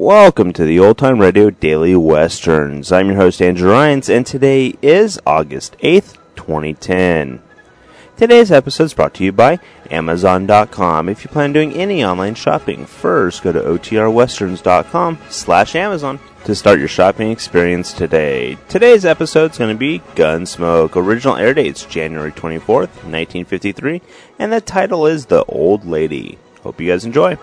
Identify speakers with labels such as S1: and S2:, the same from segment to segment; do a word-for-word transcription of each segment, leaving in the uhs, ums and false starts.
S1: Welcome to the Old Time Radio Daily Westerns. I'm your host, Andrew Rhynes, and today is August eighth, twenty ten. Today's episode is brought to you by Amazon dot com. If you plan on doing any online shopping, first go to O T R westerns dot com slash Amazon to start your shopping experience today. Today's episode is going to be Gunsmoke. Original air date's January twenty-fourth, nineteen fifty-three, and the title is The Old Lady. Hope you guys enjoy.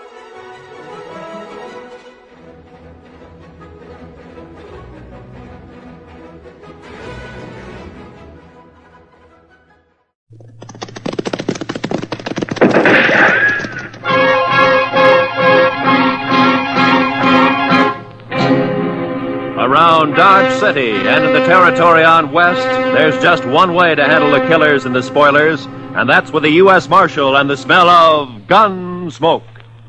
S2: Around Dodge City and in the territory on West, there's just one way to handle the killers and the spoilers, and that's with a U S Marshal and the smell of Gunsmoke.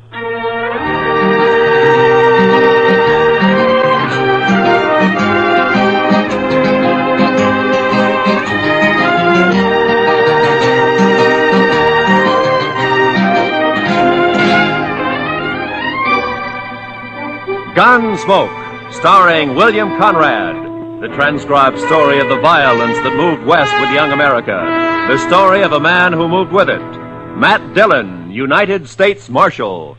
S2: Gunsmoke, starring William Conrad, the transcribed story of the violence that moved west with young America, the story of a man who moved with it, Matt Dillon, United States Marshal.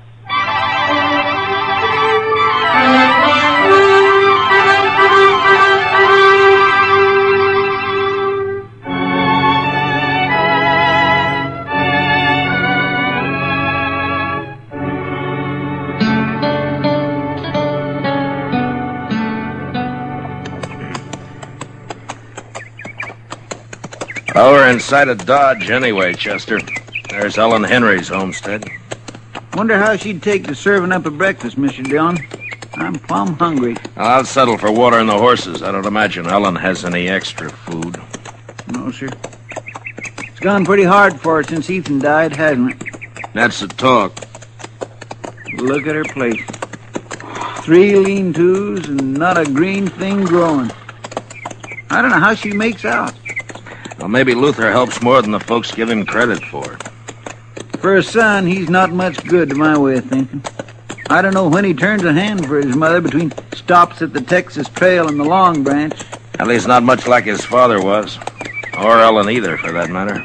S3: Well, we're inside of Dodge anyway, Chester. There's Ellen Henry's homestead.
S4: Wonder how she'd take to serving up a breakfast, Mister Dillon. I'm plumb hungry.
S3: I'll settle for water and the horses. I don't imagine Ellen has any extra food.
S4: No, sir. It's gone pretty hard for her since Ethan died, hasn't it?
S3: That's the talk.
S4: Look at her place. Three lean-tos and not a green thing growing. I don't know how she makes out.
S3: Well, maybe Luther helps more than the folks give him credit for.
S4: For a son, he's not much good to my way of thinking. I don't know when he turns a hand for his mother between stops at the Texas Trail and the Long Branch.
S3: At least not much like his father was. Or Ellen either, for that matter.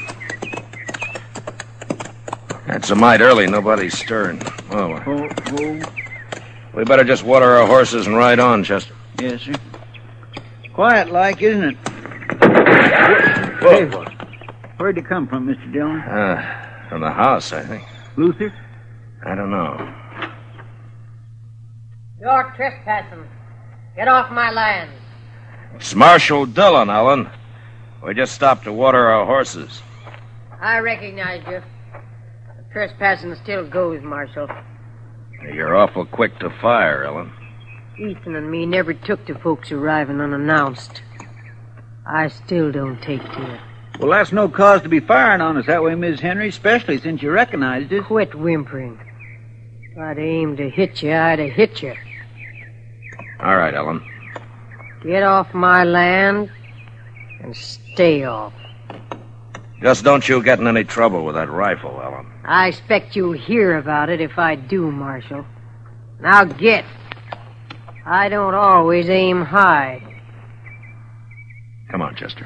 S3: It's a mite early. Nobody's stirring. Oh,
S4: Oh, oh.
S3: we better just water our horses and ride on, Chester.
S4: Yes, sir. Quiet-like, isn't it?
S3: Whoa.
S4: Hey, where'd you come from, Mister Dillon?
S3: Uh, from the house, I think.
S4: Luther?
S3: I don't know.
S5: You're trespassing. Get off my land.
S3: It's Marshal Dillon, Ellen. We just stopped to water our horses.
S5: I recognize you. Trespassing still goes, Marshal.
S3: You're awful quick to fire, Ellen.
S5: Ethan and me never took to folks arriving unannounced. I still don't take to it.
S4: Well, that's no cause to be firing on us that way, Miss Henry, especially since you recognized it.
S5: Quit whimpering. If I'd aimed to hit you, I'd have hit you.
S3: All right, Ellen.
S5: Get off my land and stay off.
S3: Just don't you get in any trouble with that rifle, Ellen.
S5: I expect you'll hear about it if I do, Marshal. Now get. I don't always aim high.
S3: Come on, Chester.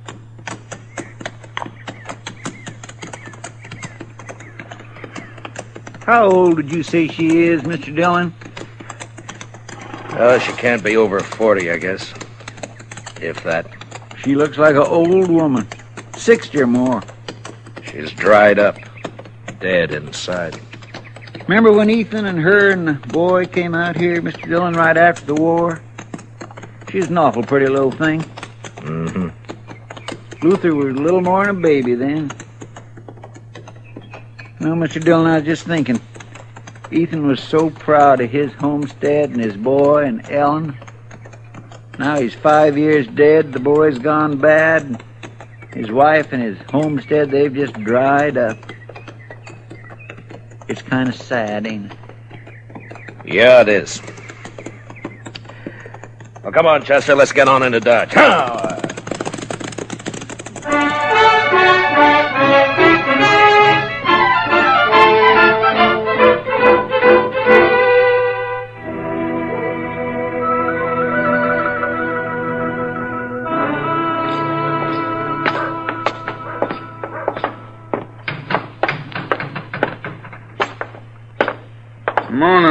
S4: How old did you say she is, Mister Dillon?
S3: Oh, she can't be over forty, I guess. If that.
S4: She looks like an old woman. Sixty or more.
S3: She's dried up. Dead inside.
S4: Remember when Ethan and her and the boy came out here, Mister Dillon, right after the war? She was an awful pretty little thing.
S3: Mm-hmm.
S4: Luther was a little more than a baby then. Well, Mister Dillon, I was just thinking. Ethan was so proud of his homestead and his boy and Ellen. Now he's five years dead, the boy's gone bad. His wife and his homestead, they've just dried up. It's kind of sad, ain't it?
S3: Yeah, it is. Well, come on, Chester, let's get on into Dodge.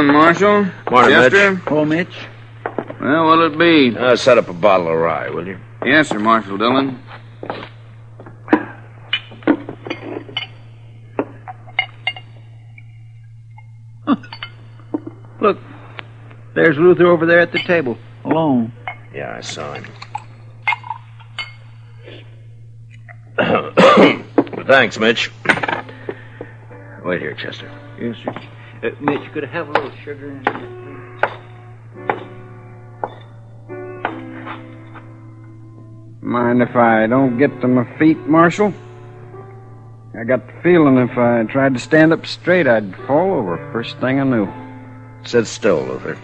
S6: Morning, Marshal.
S3: Morning,
S6: Chester.
S3: Mitch.
S4: Oh, Mitch.
S6: Well, what'll it be?
S3: Uh, set up a bottle of rye, will you?
S6: Yes, sir, Marshal Dillon.
S4: Look, there's Luther over there at the table, alone.
S3: Yeah, I saw him. Thanks, Mitch. Wait here, Chester.
S4: Yes, sir. Uh, Mitch, could I have a little sugar in there, please?
S6: Mind if I don't get to my feet, Marshal? I got the feeling if I tried to stand up straight, I'd fall over first thing I knew.
S3: Sit still, Luther.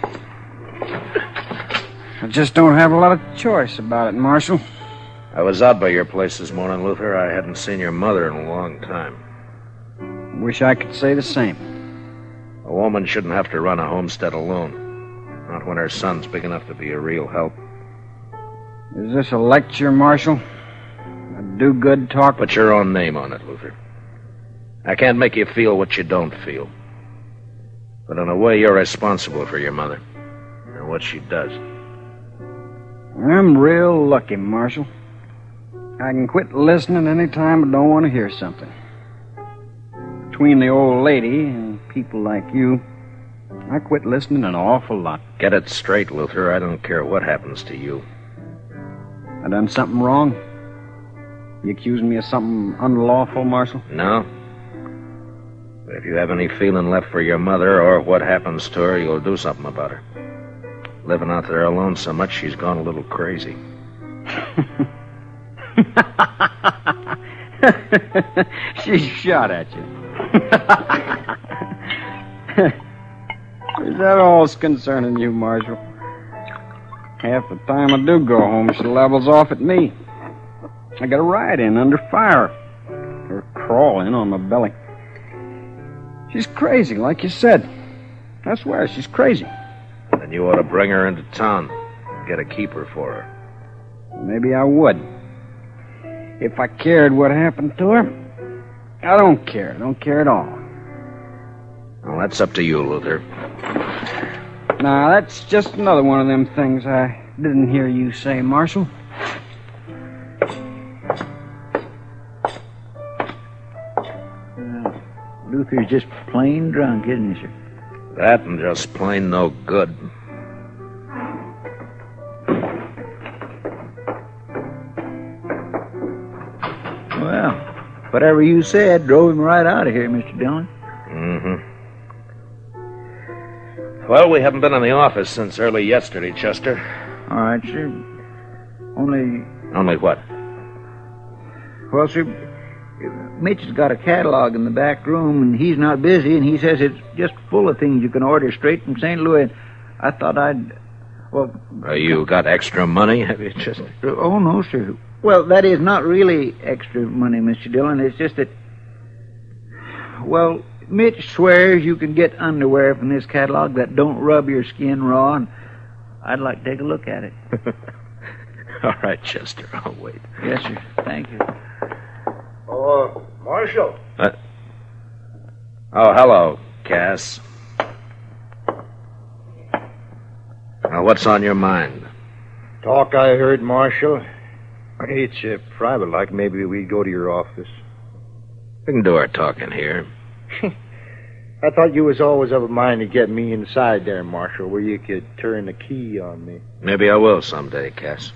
S6: I just don't have a lot of choice about it, Marshal.
S3: I was out by your place this morning, Luther. I hadn't seen your mother in a long time.
S6: Wish I could say the same.
S3: A woman shouldn't have to run a homestead alone. Not when her son's big enough to be a real help.
S6: Is this a lecture, Marshal? A do-good talk?
S3: Put your own name on it, Luther. I can't make you feel what you don't feel. But in a way, you're responsible for your mother and what she does.
S6: I'm real lucky, Marshal. I can quit listening any time I don't want to hear something. Between the old lady and people like you, I quit listening an awful lot.
S3: Get it straight, Luther. I don't care what happens to you.
S6: I done something wrong? You accusing me of something unlawful, Marshal?
S3: No. But if you have any feeling left for your mother or what happens to her, you'll do something about her. Living out there alone so much, she's gone a little crazy.
S6: She shot at you. Is that all's concerning you, Marshal? Half the time I do go home, she levels off at me. I got a ride in under fire. Or crawl in on my belly. She's crazy, like you said. I swear, she's crazy.
S3: Then you ought to bring her into town. Get a keeper for her.
S6: Maybe I would. If I cared what happened to her. I don't care. I don't care at all.
S3: Well, that's up to you, Luther.
S6: Now, that's just another one of them things I didn't hear you say, Marshal.
S4: Uh, Luther's just plain drunk, isn't he, sir?
S3: That and just plain no good.
S4: Well, whatever you said drove him right out of here, Mister Dillon.
S3: Mm-hmm. Well, we haven't been in the office since early yesterday, Chester.
S4: All right, sir. Only...
S3: Only what?
S4: Well, sir, Mitch has got a catalog in the back room, and he's not busy, and he says it's just full of things you can order straight from Saint Louis. I thought I'd... Well...
S3: Uh, you got extra money, have you, Chester?
S4: Oh, no, sir. Well, that is not really extra money, Mister Dillon. It's just that... Well, Mitch swears you can get underwear from this catalog that don't rub your skin raw, and I'd like to take a look at it.
S3: All right, Chester, I'll wait.
S4: Yes, sir. Thank you.
S7: Oh, uh, Marshal.
S3: Uh, oh, hello, Cass. Now, what's on your mind?
S7: Talk I heard, Marshal. It's uh, private, like maybe we go to your office.
S3: We can do our talking here.
S7: I thought you was always of a mind to get me inside there, Marshal, where you could turn the key on me.
S3: Maybe I will someday, Cass.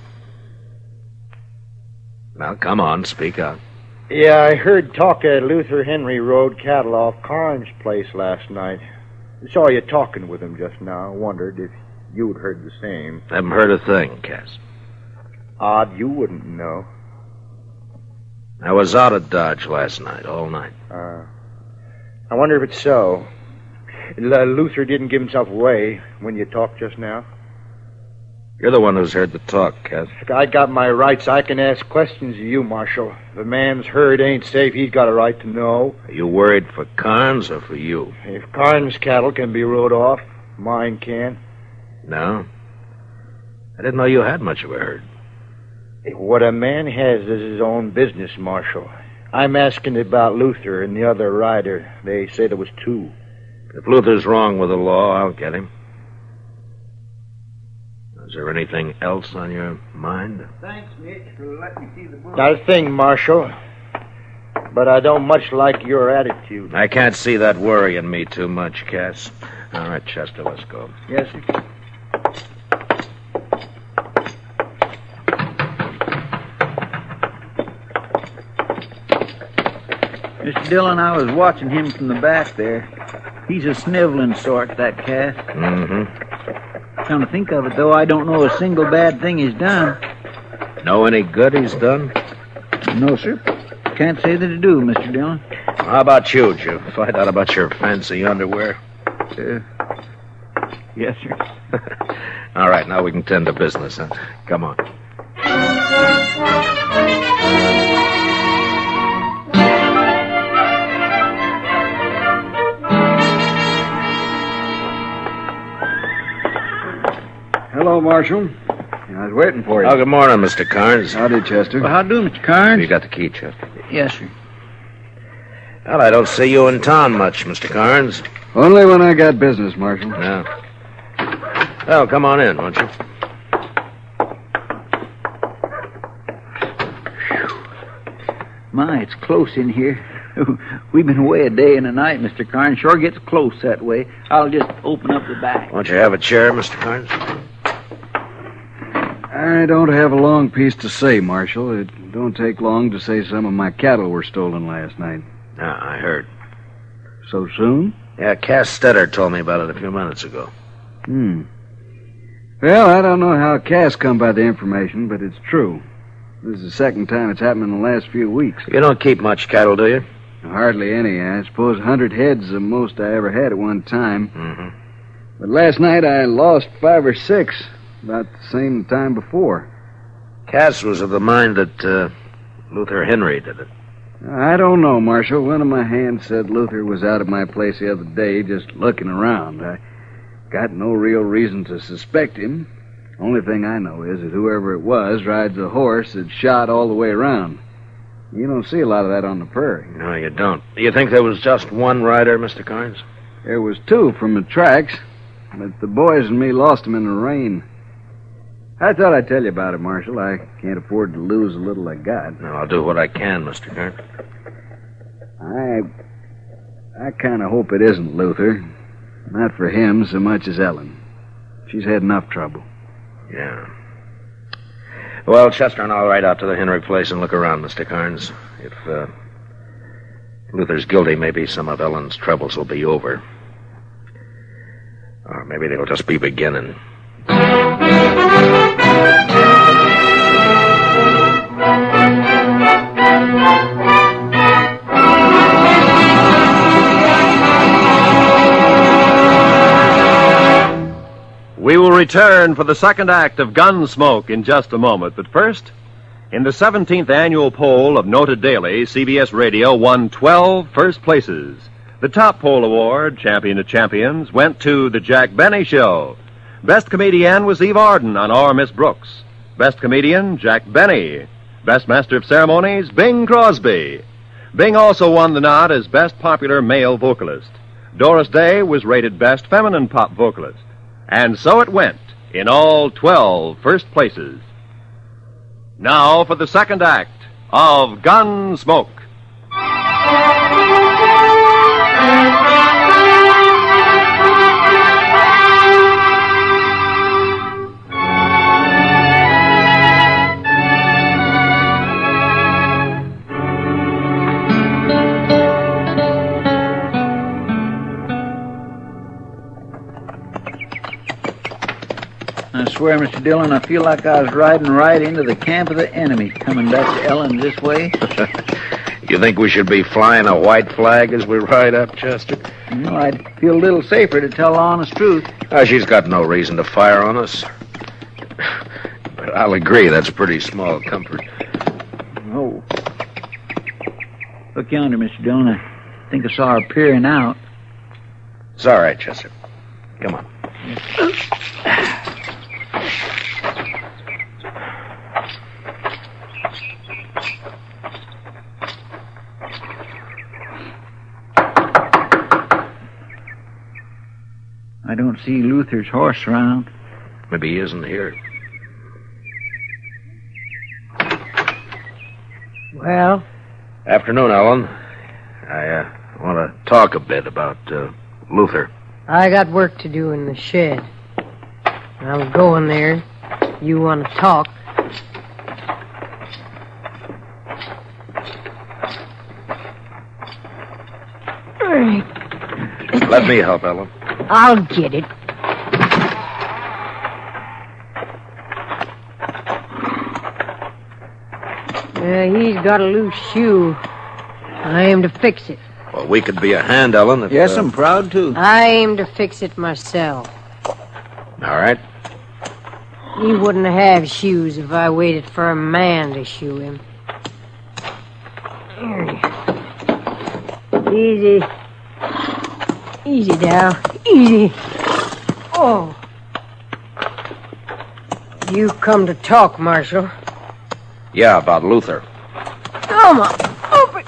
S3: Now, come on, speak up.
S7: Yeah, I heard talk at Luther Henry Road cattle off Carnes' place last night. Saw you talking with him just now. Wondered if you'd heard the same.
S3: Haven't heard a thing, Cass.
S7: Odd you wouldn't know.
S3: I was out at Dodge last night, all night.
S7: Uh, I wonder if it's so. L- Luther didn't give himself away when you talked just now.
S3: You're the one who's heard the talk, Cass.
S7: If I got my rights, I can ask questions of you, Marshal. If a man's herd ain't safe, he's got a right to know.
S3: Are you worried for Carnes or for you?
S7: If Carnes' cattle can be rode off, mine can.
S3: No? I didn't know you had much of a herd.
S7: What a man has is his own business, Marshal. I'm asking about Luther and the other rider. They say there was two.
S3: If Luther's wrong with the law, I'll get him. Is there anything else on your mind?
S4: Thanks, Mitch, for letting me see the book.
S7: Not a thing, Marshal. But I don't much like your attitude.
S3: I can't see that worrying me too much, Cass. All right, Chester, let's go.
S4: Yes, sir. Mister Dillon, I was watching him from the back there. He's a sniveling sort, that Cass.
S3: Mm-hmm.
S4: Come to think of it, though, I don't know a single bad thing he's done.
S3: Know any good he's done?
S4: No, sir. Can't say that I do, Mister Dillon.
S3: How about you? Did you find out about your fancy underwear?
S4: Uh, yes, sir.
S3: All right, now we can tend to business, huh? Come on.
S6: Hello, Marshal. I was waiting for you.
S3: Oh, good morning, Mister Carnes.
S6: Howdy, Chester.
S4: Well, how do, Mister Carnes?
S3: You got the key, Chester?
S4: Yes, sir.
S3: Well, I don't see you in town much, Mister Carnes.
S6: Only when I got business, Marshal.
S3: Yeah. Well, come on in, won't you?
S4: My, it's close in here. We've been away a day and a night, Mister Carnes. Sure gets close that way. I'll just open up the back.
S3: Won't you have a chair, Mister Carnes?
S6: I don't have a long piece to say, Marshal. It don't take long to say some of my cattle were stolen last night.
S3: Yeah, I heard.
S6: So soon?
S3: Yeah, Cass Stetter told me about it a few minutes ago.
S6: Hmm. Well, I don't know how Cass come by the information, but it's true. This is the second time it's happened in the last few weeks.
S3: You don't keep much cattle, do you?
S6: Hardly any. I suppose a hundred head's the most I ever had at one time.
S3: Mm-hmm.
S6: But last night I lost five or six, about the same time before.
S3: Cass was of the mind that uh, Luther Henry did it.
S6: I don't know, Marshal. One of my hands said Luther was out of my place the other day, just looking around. I got no real reason to suspect him. Only thing I know is that whoever it was rides a horse that's shot all the way around. You don't see a lot of that on the prairie.
S3: No, you don't. You think there was just one rider, Mister Carnes?
S6: There was two from the tracks, but the boys and me lost them in the rain. I thought I'd tell you about it, Marshal. I can't afford to lose the little I got.
S3: No, I'll do what I can, Mister Carnes.
S6: I... I kind of hope it isn't Luther. Not for him so much as Ellen. She's had enough trouble.
S3: Yeah. Well, Chester and I'll ride out to the Henry place and look around, Mister Carnes. If uh, Luther's guilty, maybe some of Ellen's troubles will be over. Or maybe they'll just be beginning.
S2: We will return for the second act of Gunsmoke in just a moment. But first, in the seventeenth annual poll of Noted Daily, C B S Radio won twelve first places. The top poll award, Champion of Champions, went to The Jack Benny Show. Best comedian was Eve Arden on Our Miss Brooks. Best comedian, Jack Benny. Best Master of Ceremonies, Bing Crosby. Bing also won the nod as Best Popular Male Vocalist. Doris Day was rated Best Feminine Pop Vocalist. And so it went, in all twelve first places. Now for the second act of Gunsmoke.
S4: I swear, Mister Dillon, I feel like I was riding right into the camp of the enemy, coming back to Ellen this way.
S3: You think we should be flying a white flag as we ride up, Chester?
S4: You know, I'd feel a little safer to tell the honest truth.
S3: Oh, she's got no reason to fire on us. But I'll agree, that's pretty small comfort.
S4: Oh. Look yonder, Mister Dillon. I think I saw her peering out.
S3: It's all right, Chester. Come on.
S4: see Luther's horse around.
S3: Maybe he isn't here.
S5: Well?
S3: Afternoon, Ellen. I uh, want to talk a bit about uh, Luther.
S5: I got work to do in the shed. I'm going there. You want to talk?
S3: Let me help, Ellen.
S5: I'll get it. Uh, he's got a loose shoe. I aim to fix it.
S3: Well, we could be a hand, Ellen. If,
S4: Yes,
S3: uh,
S4: I'm proud to.
S5: I aim to fix it myself.
S3: All right.
S5: He wouldn't have shoes if I waited for a man to shoe him. Easy. Easy now. Easy. Oh. You come to talk, Marshal.
S3: Yeah, about Luther.
S5: Come on. Open.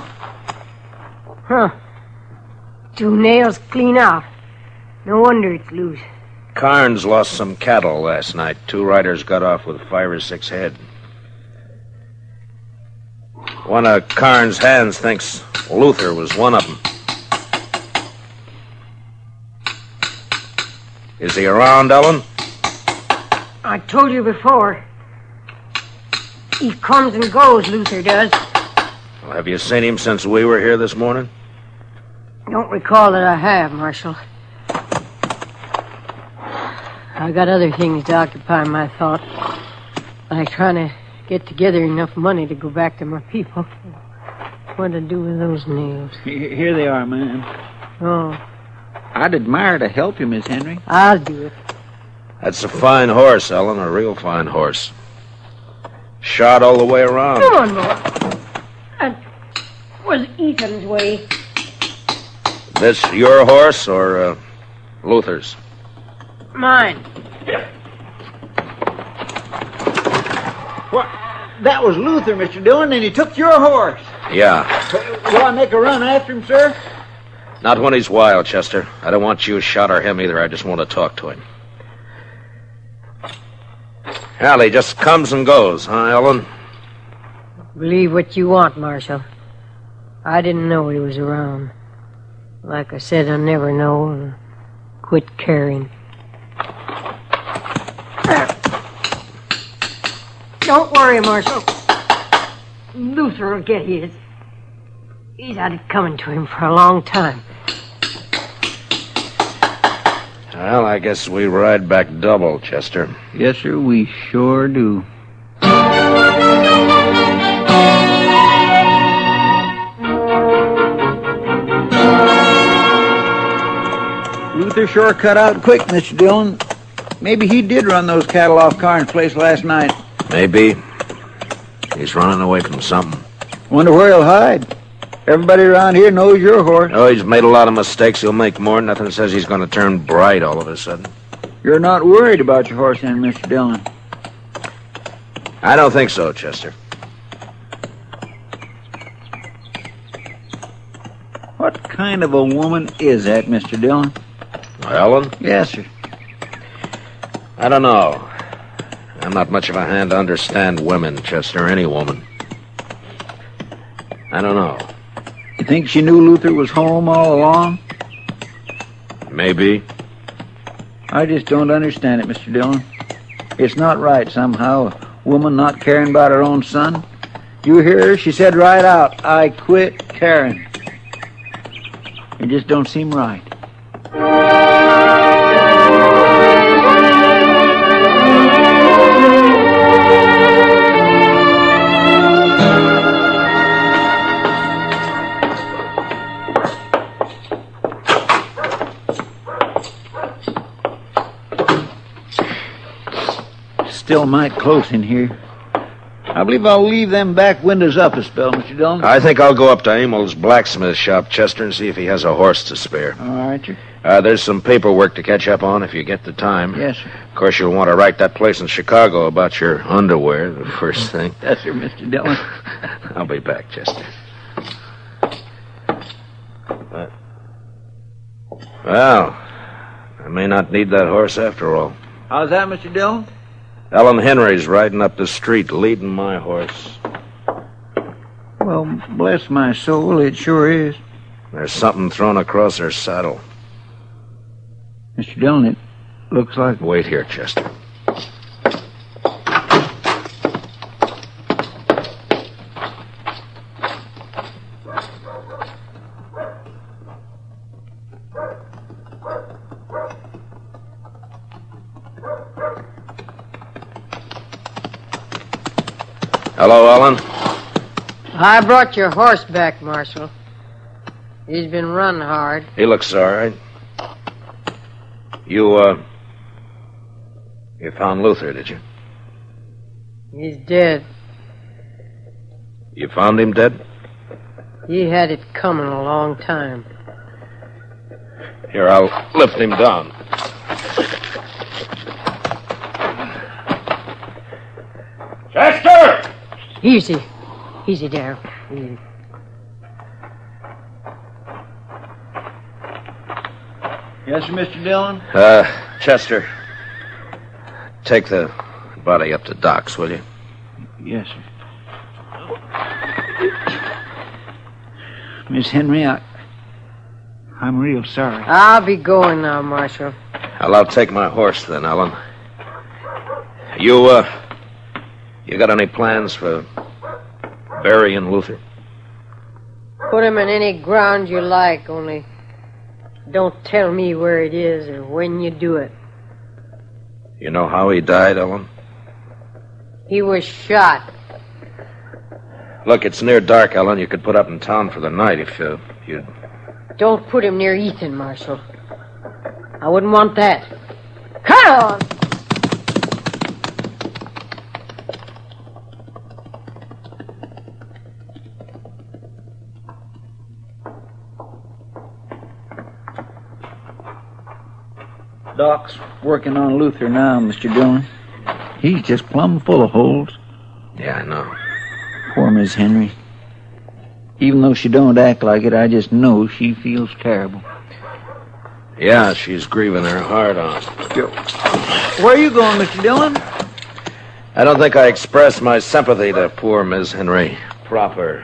S5: Huh. Two nails clean out. No wonder it's loose.
S3: Carnes lost some cattle last night. Two riders got off with five or six head. One of Carnes' hands thinks Luther was one of them. Is he around, Ellen?
S5: I told you before. He comes and goes, Luther does.
S3: Well, have you seen him since we were here this morning?
S5: Don't recall that I have, Marshal. I got other things to occupy my thought. Like trying to get together enough money to go back to my people. What to do with those nails?
S4: Here they are, man.
S5: Oh,
S4: I'd admire to help you, Miss Henry.
S5: I'll do it.
S3: That's a fine horse, Ellen, a real fine horse. Shot all the way around.
S5: Come on, boy. That was Ethan's way.
S3: This your horse or uh, Luther's?
S5: Mine.
S4: What? That was Luther, Mister Dillon, and he took your horse.
S3: Yeah.
S4: Will I make a run after him, sir?
S3: Not when he's wild, Chester. I don't want you shot or him either. I just want to talk to him. Hell, he just comes and goes, huh, Ellen?
S5: Believe what you want, Marshal. I didn't know he was around. Like I said, I never know and quit caring. Don't worry, Marshal. Luther will get his. He's had it coming to him for a long time.
S3: Well, I guess we ride back double, Chester.
S4: Yes, sir, we sure do. Luther sure cut out quick, Mister Dillon. Maybe he did run those cattle off Carnes' place last night.
S3: Maybe. He's running away from something.
S4: Wonder where he'll hide. Everybody around here knows your horse.
S3: Oh, he's made a lot of mistakes. He'll make more. Nothing says he's going to turn bright all of a sudden.
S4: You're not worried about your horse then, Mister Dillon?
S3: I don't think so, Chester.
S4: What kind of a woman is that, Mister Dillon?
S3: Ellen?
S4: Yes, sir.
S3: I don't know. I'm not much of a hand to understand women, Chester, any woman. I don't know.
S4: You think she knew Luther was home all along?
S3: Maybe.
S4: I just don't understand it, Mister Dillon. It's not right, somehow, a woman not caring about her own son. You hear her? She said right out, I quit caring. It just don't seem right. Still might close in here. I believe I'll leave them back windows up a spell, Mister Dillon.
S3: I think I'll go up to Emil's blacksmith shop, Chester, and see if he has a horse to spare.
S4: All right, sir.
S3: Uh, there's some paperwork to catch up on if you get the time.
S4: Yes, sir.
S3: Of course, you'll want to write that place in Chicago about your underwear, the first thing.
S4: Yes, sir, Mister Dillon.
S3: I'll be back, Chester. Uh, well, may not need that horse after all.
S4: How's that, Mister Dillon?
S3: Ellen Henry's riding up the street, leading my horse.
S4: Well, bless my soul, it sure is.
S3: There's something thrown across her saddle.
S4: Mister Dillon, it looks like...
S3: Wait here, Chester. Hello, Ellen.
S5: I brought your horse back, Marshal. He's been run hard.
S3: He looks all right. You, uh... You found Luther, did you?
S5: He's dead.
S3: You found him dead?
S5: He had it coming a long time.
S3: Here, I'll lift him down. Chester!
S5: Easy. Easy there. Easy.
S4: Yes, sir, Mister Dillon?
S3: Uh, Chester, take the body up to Doc's, will you?
S4: Yes, sir. Miss Henry, I... I'm real sorry.
S5: I'll be going now, Marshal.
S3: Well, I'll take my horse then, Ellen. You, uh... You got any plans for burying Luther?
S5: Put him in any ground you like, only don't tell me where it is or when you do it.
S3: You know how he died, Ellen?
S5: He was shot.
S3: Look, it's near dark, Ellen. You could put up in town for the night if uh, you'd...
S5: Don't put him near Ethan, Marshal. I wouldn't want that. Come on!
S4: Doc's working on Luther now, Mister Dillon. He's just plumb full of holes.
S3: Yeah, I know.
S4: Poor Miss Henry. Even though she don't act like it, I just know she feels terrible.
S3: Yeah, she's grieving her heart out.
S4: Where are you going, Mister Dillon?
S3: I don't think I expressed my sympathy to poor Miss Henry proper.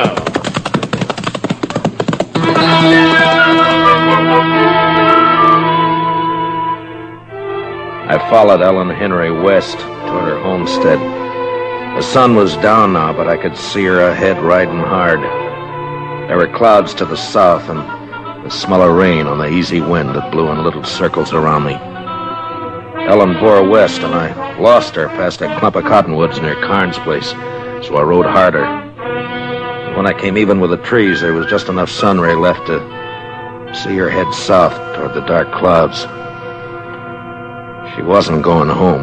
S3: I followed Ellen Henry west toward her homestead. The sun was down now, but I could see her ahead riding hard. There were clouds to the south and the smell of rain on the easy wind that blew in little circles around me. Ellen bore west, and I lost her past a clump of cottonwoods near Carnes' place, so I rode harder. And when I came even with the trees, there was just enough sun ray left to see her head south toward the dark clouds. She wasn't going home.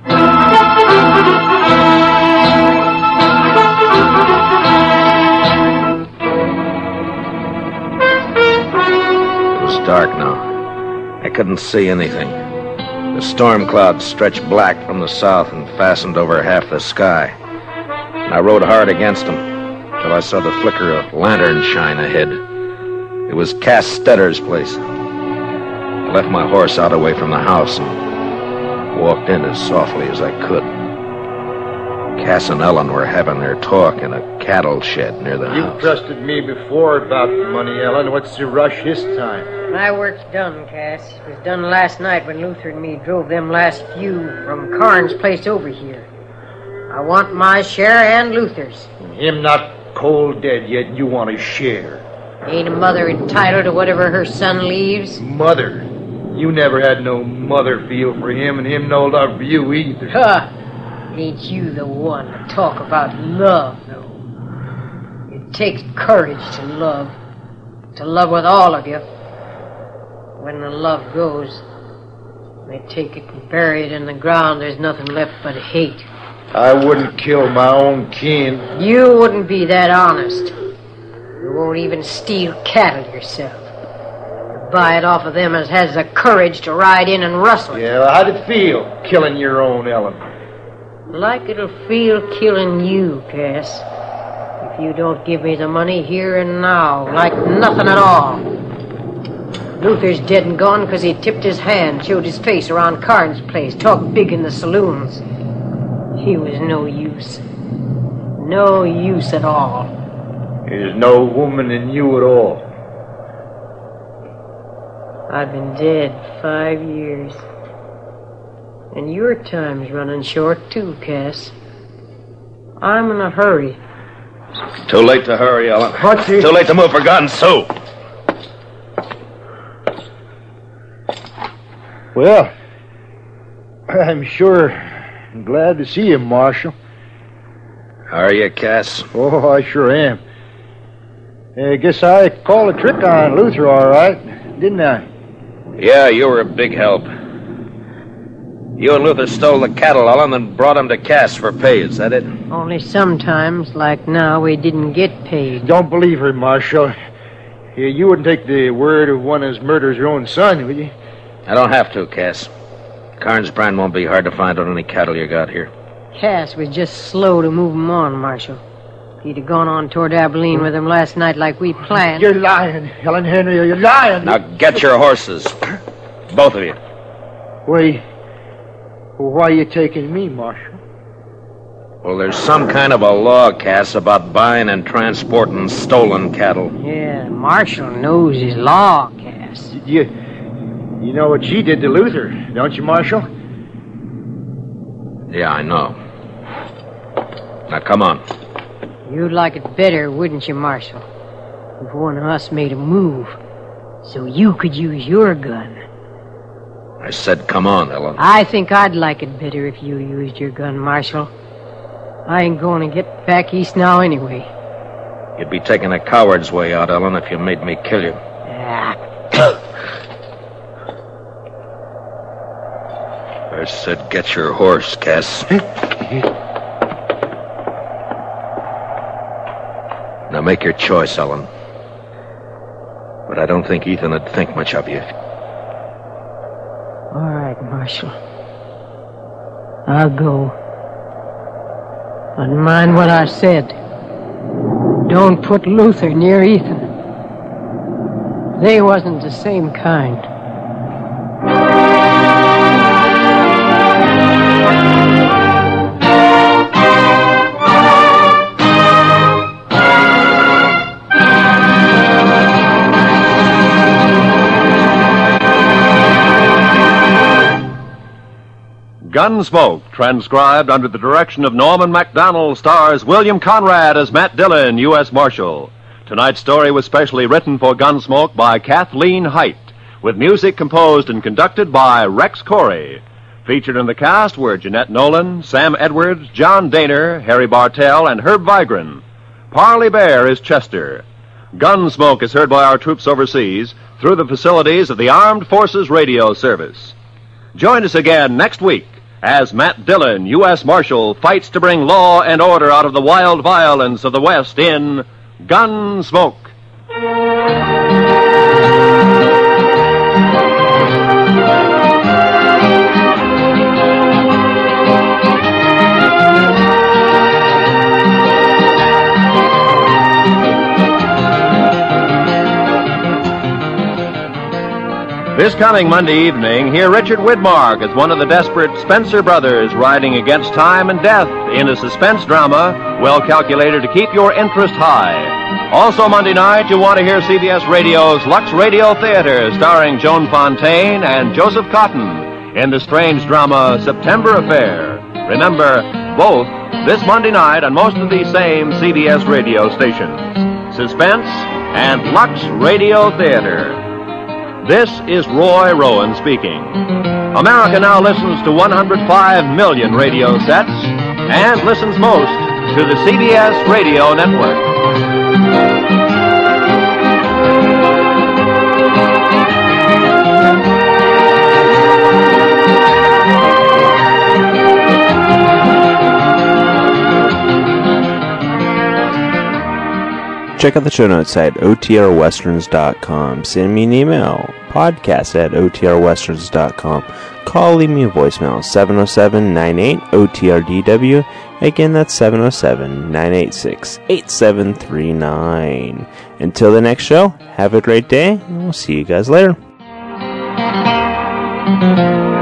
S3: It was dark now. I couldn't see anything. The storm clouds stretched black from the south and fastened over half the sky. And I rode hard against them till I saw the flicker of lantern shine ahead. It was Cass Stetter's place. I left my horse out away from the house and walked in as softly as I could. Cass and Ellen were having their talk in a cattle shed near the
S7: You've
S3: house.
S7: trusted me before about the money, Ellen. What's the rush this time?
S5: My work's done, Cass. It was done last night when Luther and me drove them last few from Carnes' place over here. I want my share and Luther's.
S7: Him not cold dead yet, and you want a share.
S5: Ain't a mother entitled to whatever her son leaves?
S7: Mother. You never had no mother feel for him, and him no love for you either.
S5: Huh. Ain't you the one to talk about love, though? It takes courage to love. To love with all of you. When the love goes, they take it and bury it in the ground. There's nothing left but hate.
S7: I wouldn't kill my own kin.
S5: You wouldn't be that honest. You won't even steal cattle yourself. You buy it off of them as has the courage to ride in and rustle it.
S7: Yeah, well, how'd it feel, killing your own Ellen?
S5: Like it'll feel killing you, Cass. If you don't give me the money here and now, like nothing at all. Luther's dead and gone because he tipped his hand, showed his face around Carnes' place, talked big in the saloons. He was no use. No use at all.
S7: There's no woman in you at all.
S5: I've been dead five years. And your time's running short, too, Cass. I'm in a hurry.
S3: Too late to hurry, Ellen.
S7: What's it?
S3: Too late to move for guns, Sue.
S7: Well, I'm sure glad to see you, Marshal.
S3: How are you, Cass?
S7: Oh, I sure am. I guess I called a trick on Luther, all right, didn't I?
S3: Yeah, you were a big help. You and Luther stole the cattle, Ellen, and brought them to Cass for pay. Is that it?
S5: Only sometimes, like now, we didn't get paid.
S7: Don't believe her, Marshal. Yeah, you wouldn't take the word of one as murders your own son, would you?
S3: I don't have to, Cass. Carnes Brand won't be hard to find on any cattle you got here.
S5: Cass was just slow to move 'em on, Marshal. If he'd have gone on toward Abilene with him last night like we planned...
S7: You're lying, Helen Henry. You're lying.
S3: Now get your horses. Both of you.
S7: Why, why are you taking me, Marshal?
S3: Well, there's some kind of a law, Cass, about buying and transporting stolen cattle.
S5: Yeah, Marshal knows his law, Cass.
S7: You, you know what she did to Luther, don't you, Marshal?
S3: Yeah, I know. Now, come on.
S5: You'd like it better, wouldn't you, Marshal, if one of us made a move so you could use your gun?
S3: I said come on, Ellen.
S5: I think I'd like it better if you used your gun, Marshal. I ain't going to get back east now anyway.
S3: You'd be taking a coward's way out, Ellen, if you made me kill you.
S5: Ah.
S3: I said get your horse, Cass. Now make your choice, Ellen. But I don't think Ethan would think much of you.
S5: All right, Marshal. I'll go. But mind what I said. Don't put Luther near Ethan. They wasn't the same kind.
S2: Gunsmoke, transcribed under the direction of Norman MacDonald, stars William Conrad as Matt Dillon, U S Marshal. Tonight's story was specially written for Gunsmoke by Kathleen Height, with music composed and conducted by Rex Corey. Featured in the cast were Jeanette Nolan, Sam Edwards, John Daner, Harry Bartell, and Herb Vigran. Parley Bear is Chester. Gunsmoke is heard by our troops overseas through the facilities of the Armed Forces Radio Service. Join us again next week as Matt Dillon, U S Marshal, fights to bring law and order out of the wild violence of the West in Gunsmoke. This coming Monday evening, hear Richard Widmark as one of the desperate Spencer brothers riding against time and death in a suspense drama well calculated to keep your interest high. Also Monday night, you'll want to hear C B S Radio's Lux Radio Theater starring Joan Fontaine and Joseph Cotton in the strange drama September Affair. Remember, both this Monday night on most of these same C B S radio stations. Suspense and Lux Radio Theater. This is Roy Rowan speaking. America now listens to one hundred five million radio sets and listens most to the C B S Radio Network.
S1: Check out the show notes at O T R westerns dot com. Send me an email, podcast at O T R westerns dot com. Call, leave me a voicemail, seven oh seven, nine eight, O T R D W. Again, that's seven oh seven, nine eight six, eight seven three nine. Until the next show, have a great day, and we'll see you guys later.
S2: Thank you.